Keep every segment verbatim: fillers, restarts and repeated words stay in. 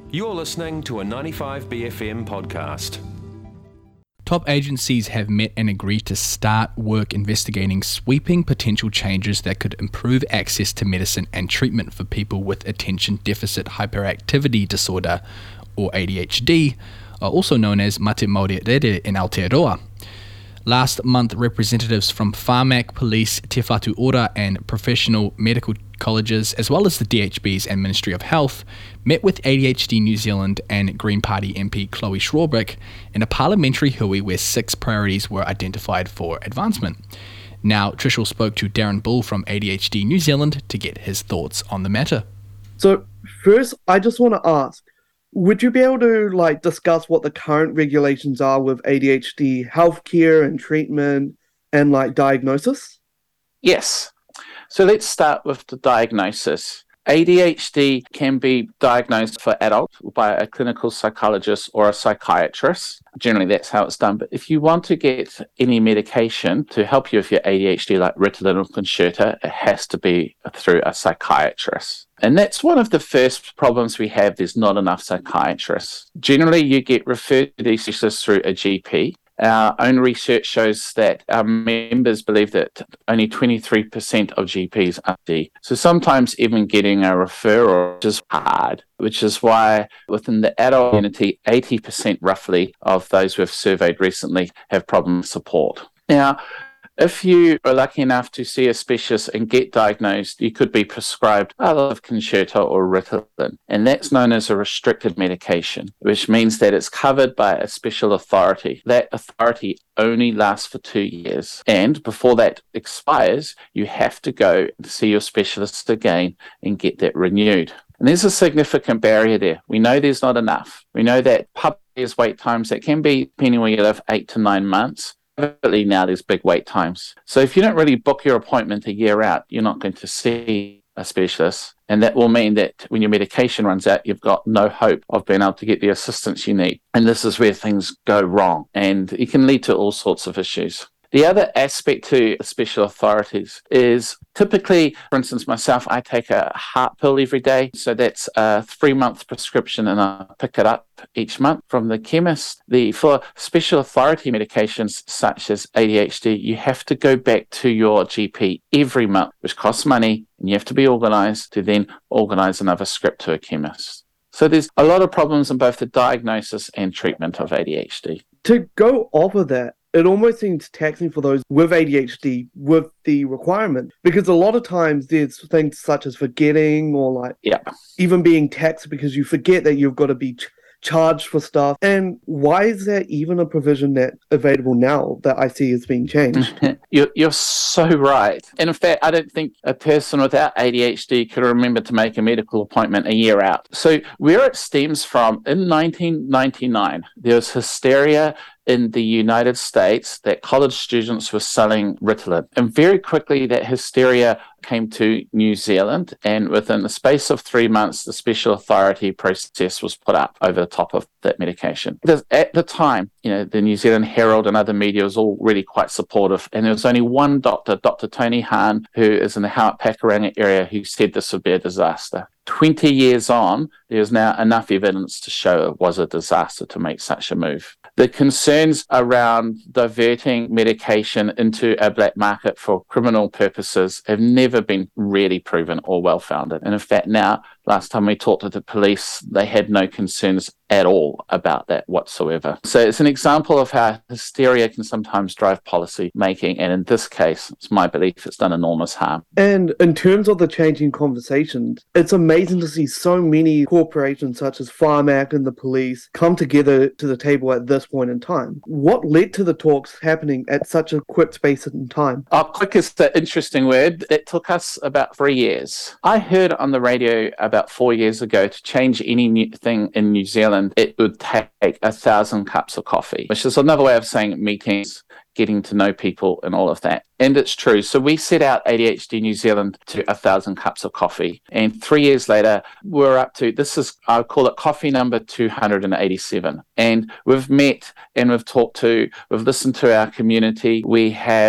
You're listening to a ninety-five B F M podcast. Top agencies have met and agreed to start work investigating sweeping potential changes that could improve access to medicine and treatment for people with attention deficit hyperactivity disorder, or A D H D, also known as mate maurerere in Aotearoa. Last month, representatives from Pharmac, Police, Te Whatu Ora and professional medical colleges, as well as the D H B's and Ministry of Health, met with A D H D New Zealand and Green Party M P Chloe Swarbrick in a parliamentary hui where six priorities were identified for advancement. Now, Trishul spoke to Darren Bull from A D H D New Zealand to get his thoughts on the matter. So first, I just want to ask, would you be able to like discuss what the current regulations are with A D H D healthcare and treatment and like diagnosis? Yes. So let's start with the diagnosis. A D H D can be diagnosed for adults by a clinical psychologist or a psychiatrist. Generally, that's how it's done. But if you want to get any medication to help you with your A D H D, like Ritalin or Concerta, it has to be through a psychiatrist. And that's one of the first problems we have. There's not enough psychiatrists. Generally, you get referred to these specialists through a G P. Our own research shows that our members believe that only twenty-three percent of G Ps are D. So sometimes even getting a referral is hard, which is why within the adult community, eighty percent roughly of those we've surveyed recently have problem support. Now, if you are lucky enough to see a specialist and get diagnosed, you could be prescribed a lot of Concerta or Ritalin, and that's known as a restricted medication, which means that it's covered by a special authority. That authority only lasts for two years, and before that expires, you have to go and see your specialist again and get that renewed. And there's a significant barrier there. We know there's not enough. We know that public wait times that can be, depending where you live, eight to nine months. Now there's big wait times. So if you don't really book your appointment a year out, you're not going to see a specialist. And that will mean that when your medication runs out, you've got no hope of being able to get the assistance you need. And this is where things go wrong. And it can lead to all sorts of issues. The other aspect to special authorities is typically, for instance, myself, I take a heart pill every day. So that's a three-month prescription and I pick it up each month from the chemist. The For special authority medications such as A D H D, you have to go back to your G P every month, which costs money, and you have to be organised to then organise another script to a chemist. So there's a lot of problems in both the diagnosis and treatment of A D H D. To go over that, it almost seems taxing for those with A D H D with the requirement, because a lot of times there's things such as forgetting or like yeah. even being taxed because you forget that you've got to be ch- charged for stuff. And why is there even a provision that available now that I see is being changed? you're, you're so right. And in fact, I don't think a person without A D H D could remember to make a medical appointment a year out. So where it stems from, in nineteen ninety-nine, there was hysteria in the United States that college students were selling Ritalin. And very quickly that hysteria came to New Zealand, and within the space of three months, the special authority process was put up over the top of that medication. Because at the time, you know, the New Zealand Herald and other media was all really quite supportive, and there was only one doctor, Doctor Tony Hahn, who is in the Howard Pakuranga area, who said this would be a disaster. twenty years on, there's now enough evidence to show it was a disaster to make such a move. The concerns around diverting medication into a black market for criminal purposes have never been really proven or well-founded. And in fact, now, last time we talked to the police, they had no concerns at all about that whatsoever. So it's an example of how hysteria can sometimes drive policy making, and in this case, it's my belief it's done enormous harm. And in terms of the changing conversations, it's amazing to see so many corporations such as Pharmac and the police come together to the table at this point in time. What led to the talks happening at such a quick space in time? Oh, quick is the interesting word. It took us about three years. I heard on the radio about four years ago to change anything in New Zealand, it would take a thousand cups of coffee, which is another way of saying meetings, getting to know people and all of that. And it's true. So we set out A D H D New Zealand to a thousand cups of coffee. And three years later, we're up to, this is, I call it coffee number two hundred eighty-seven. And we've met and we've talked to, we've listened to our community. We have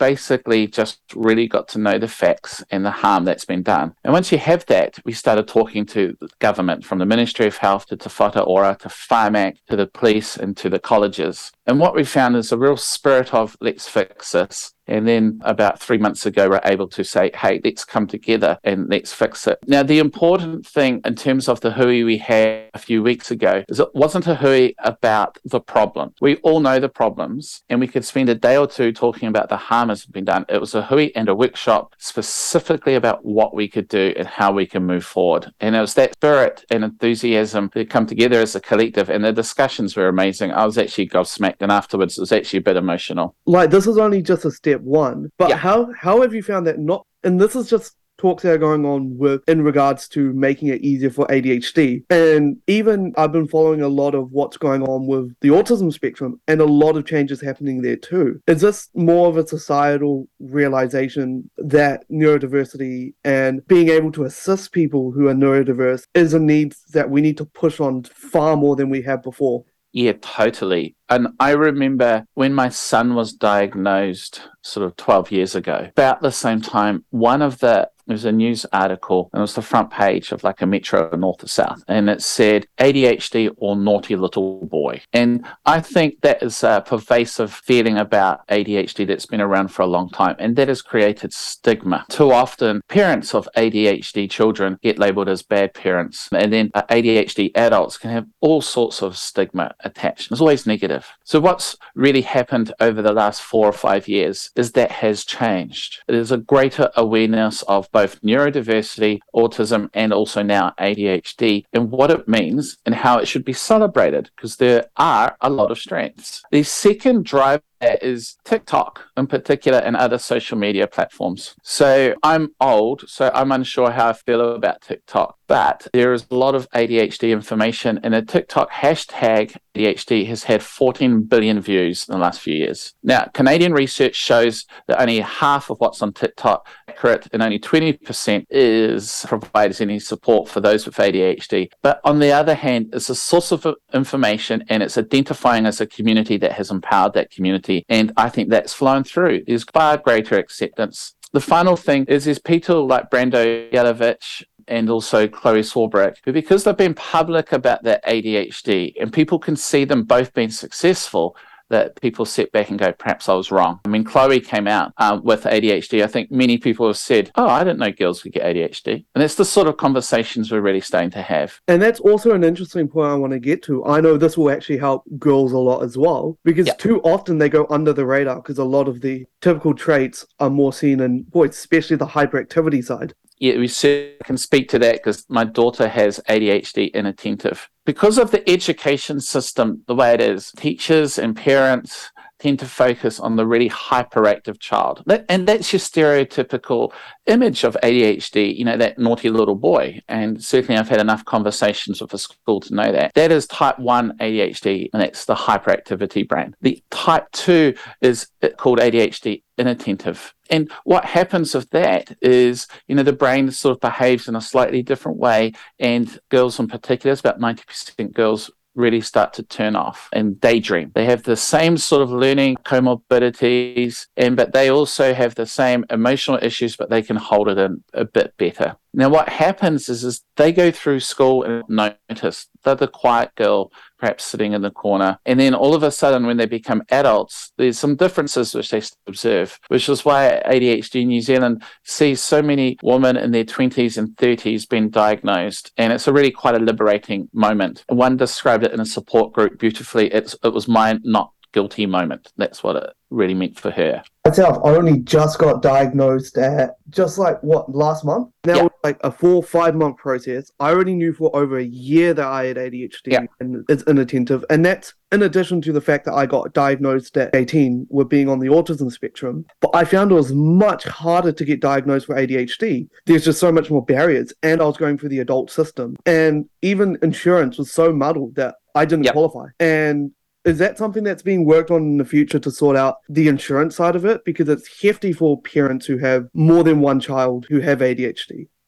basically just really got to know the facts and the harm that's been done. And once you have that, we started talking to the government, from the Ministry of Health to Te Whatu Ora to Whaimak to the police and to the colleges. And what we found is a real spirit of let's fix this. And then about three months ago, we're able to say, hey, let's come together and let's fix it. Now, the important thing in terms of the hui we had a few weeks ago is it wasn't a hui about the problem. We all know the problems, and we could spend a day or two talking about the harm that's been done. It was a hui and a workshop specifically about what we could do and how we can move forward. And it was that spirit and enthusiasm that come together as a collective, and the discussions were amazing. I was actually gobsmacked, and afterwards it was actually a bit emotional. Like, this is only just a step one, but Yeah. how how have you found that not, and this is just talks that are going on with in regards to making it easier for A D H D, and even I've been following a lot of what's going on with the autism spectrum and a lot of changes happening there too. Is this more of a societal realization that neurodiversity and being able to assist people who are neurodiverse is a need that we need to push on far more than we have before? Yeah, totally. And I remember when my son was diagnosed sort of twelve years ago, about the same time, one of the, there was a news article, and it was the front page of like a Metro North or South, and it said A D H D or naughty little boy. And I think that is a pervasive feeling about A D H D that's been around for a long time, and that has created stigma. Too often, parents of A D H D children get labeled as bad parents, and then uh, A D H D adults can have all sorts of stigma attached. It's always negative. So what's really happened over the last four or five years is that has changed. There's a greater awareness of both neurodiversity, autism, and also now A D H D, and what it means and how it should be celebrated, because there are a lot of strengths. The second driver is TikTok in particular and other social media platforms. So I'm old, so I'm unsure how I feel about TikTok, but there is a lot of A D H D information, and the TikTok hashtag A D H D has had fourteen billion views in the last few years. Now, Canadian research shows that only half of what's on TikTok is accurate, and only twenty percent is provides any support for those with A D H D. But on the other hand, it's a source of information, and it's identifying as a community that has empowered that community. And I think that's flown through. There's far greater acceptance. The final thing is there's people like Brando Yalovich and also Chloe Swarbrick, who, because they've been public about their A D H D and people can see them both being successful, that people sit back and go, perhaps I was wrong. I mean, Chloe came out um, with A D H D. I think many people have said, oh, I didn't know girls could get A D H D. And that's the sort of conversations we're really starting to have. And that's also an interesting point I want to get to. I know this will actually help girls a lot as well, because Yep. too often they go under the radar because a lot of the typical traits are more seen in boys, especially the hyperactivity side. Yeah, we certainly can speak to that because my daughter has A D H D inattentive. Because of the education system, the way it is, teachers and parents tend to focus on the really hyperactive child. That, and that's your stereotypical image of A D H D, you know, that naughty little boy. And certainly I've had enough conversations with the school to know that. That is type one A D H D, and that's the hyperactivity brain. The type two is called A D H D inattentive. And what happens with that is, you know, the brain sort of behaves in a slightly different way, and girls in particular, it's about ninety percent girls really start to turn off and daydream. They have the same sort of learning comorbidities, and but they also have the same emotional issues, but they can hold it in a bit better. Now, what happens is, is they go through school and notice they're the quiet girl, perhaps sitting in the corner. And then all of a sudden, when they become adults, there's some differences which they observe, which is why A D H D New Zealand sees so many women in their twenties and thirties being diagnosed. And it's a really quite a liberating moment. One described it in a support group beautifully. It's, it was my not guilty moment. That's what it really meant for her. Myself, I only just got diagnosed at just like what last month. Now, Yeah. like a four five month process. I already knew for over a year that I had A D H D Yeah. and it's inattentive, and that's in addition to the fact that I got diagnosed at eighteen with being on the autism spectrum. But I found it was much harder to get diagnosed for A D H D. There's just so much more barriers, and I was going through the adult system, and even insurance was so muddled that I didn't Yep. qualify. And is that something that's being worked on in the future to sort out the insurance side of it? Because it's hefty for parents who have more than one child who have A D H D.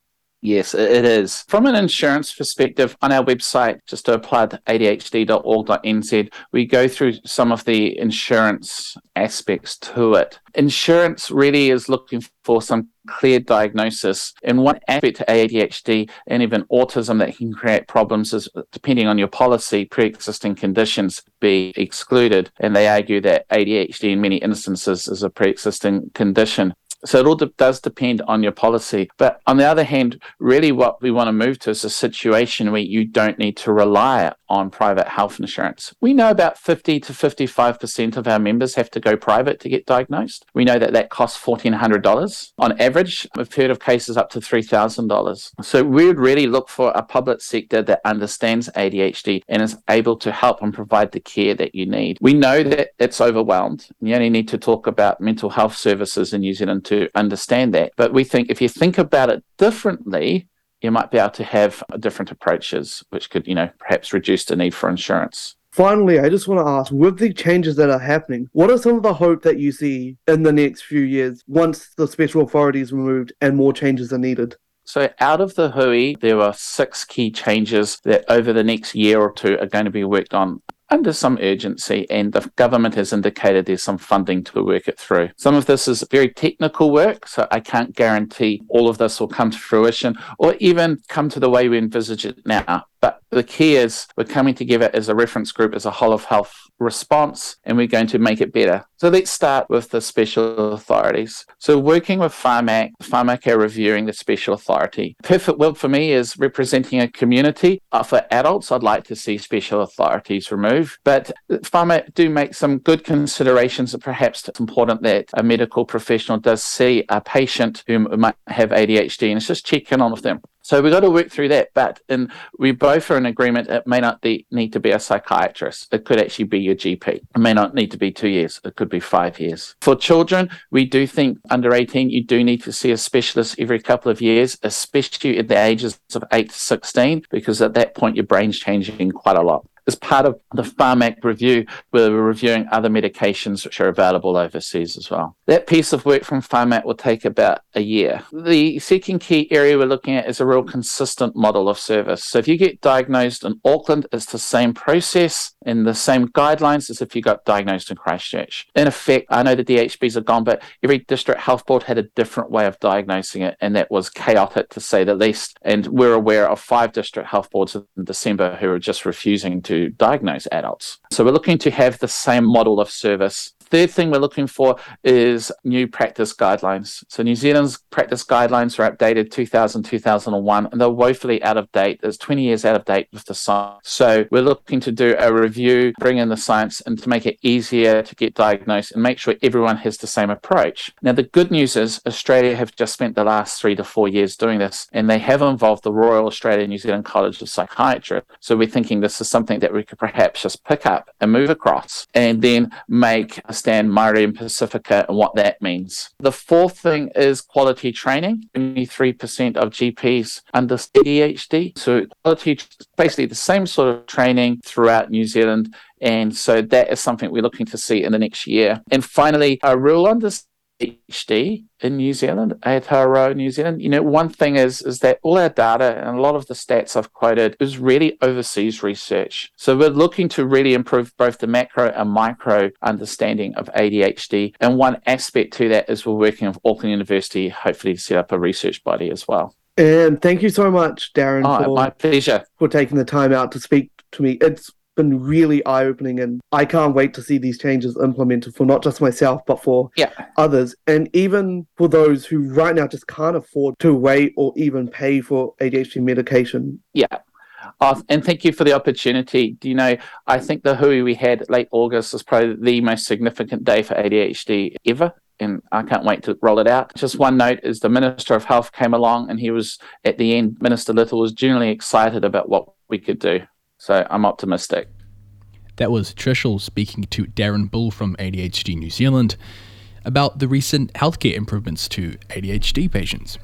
Yes, it is. From an insurance perspective, on our website, just to apply to A D H D dot org dot n z, we go through some of the insurance aspects to it. Insurance really is looking for some clear diagnosis. And one aspect to A D H D and even autism that can create problems is, depending on your policy, pre-existing conditions be excluded. And they argue that A D H D in many instances is a pre-existing condition. So it all de- does depend on your policy. But on the other hand, really what we want to move to is a situation where you don't need to rely on private health insurance. We know about fifty to fifty-five percent of our members have to go private to get diagnosed. We know that that costs fourteen hundred dollars. On average, we've heard of cases up to three thousand dollars. So we would really look for a public sector that understands A D H D and is able to help and provide the care that you need. We know that it's overwhelmed. You only need to talk about mental health services in New Zealand to understand that. But we think if you think about it differently, you might be able to have different approaches, which could, you know, perhaps reduce the need for insurance. Finally, I just want to ask, with the changes that are happening, what are some of the hope that you see in the next few years once the special authority is removed and more changes are needed? So out of the H U I, there are six key changes that over the next year or two are going to be worked on under some urgency, and the government has indicated there's some funding to work it through. Some of this is very technical work, so I can't guarantee all of this will come to fruition or even come to the way we envisage it now. But the key is we're coming together as a reference group, as a whole of health response, and we're going to make it better. So let's start with the special authorities. So working with Pharmac, Pharmac are reviewing the special authority. Perfect world for me is representing a community. Uh, for adults, I'd like to see special authorities removed, but Pharmac do make some good considerations that perhaps it's important that a medical professional does see a patient who might have A D H D and it's just check in on with them. So we've got to work through that, but in, we both are in agreement it may not be, need to be a psychiatrist. It could actually be your G P. It may not need to be two years. It could be five years. For children, we do think under eighteen, you do need to see a specialist every couple of years, especially at the ages of eight to sixteen, because at that point, your brain's changing quite a lot. As part of the Pharmac review, we're reviewing other medications which are available overseas as well. That piece of work from Pharmac will take about a year. The second key area we're looking at is a real consistent model of service. So if you get diagnosed in Auckland, it's the same process and the same guidelines as if you got diagnosed in Christchurch. In effect, I know the D H Bs are gone, but every district health board had a different way of diagnosing it, and that was chaotic to say the least. And we're aware of five district health boards in December who are just refusing to to diagnose adults. So we're looking to have the same model of service. Third thing we're looking for is new practice guidelines. So New Zealand's practice guidelines are updated two thousand, two thousand one, and they're woefully out of date. There's twenty years out of date with the science. So we're looking to do a review, bring in the science, and to make it easier to get diagnosed and make sure everyone has the same approach. Now, the good news is Australia have just spent the last three to four years doing this, and they have involved the Royal Australian New Zealand College of Psychiatry. So we're thinking this is something that we could perhaps just pick up and move across and then make a stand Maori and Pacifica and what that means. The fourth thing is quality training. twenty-three percent of G Ps under A D H D. So quality, basically the same sort of training throughout New Zealand. And so that is something we're looking to see in the next year. And finally, a rule under A D H D in New Zealand, Aotearoa, New Zealand. You know, one thing is is that all our data and a lot of the stats I've quoted is really overseas research. So we're looking to really improve both the macro and micro understanding of A D H D. And one aspect to that is we're working with Auckland University, hopefully to set up a research body as well. And thank you so much, Darren, Oh, for, my pleasure. for taking the time out to speak to me. It's been really eye-opening, and I can't wait to see these changes implemented for not just myself but for Yeah. others, and even for those who right now just can't afford to wait or even pay for A D H D medication. Yeah. Uh, and thank you for the opportunity. Do you know, I think the H U I we had late August was probably the most significant day for A D H D ever. And I can't wait to roll it out. Just one note is the Minister of Health came along, and he was, at the end, Minister Little was genuinely excited about what we could do. So I'm optimistic. That was Trishul speaking to Darren Bull from A D H D New Zealand about the recent healthcare improvements to A D H D patients.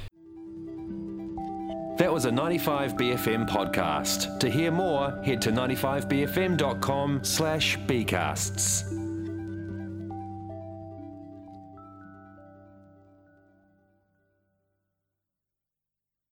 That was a ninety-five B F M podcast. To hear more, head to ninety-five b f m dot com slash bcasts.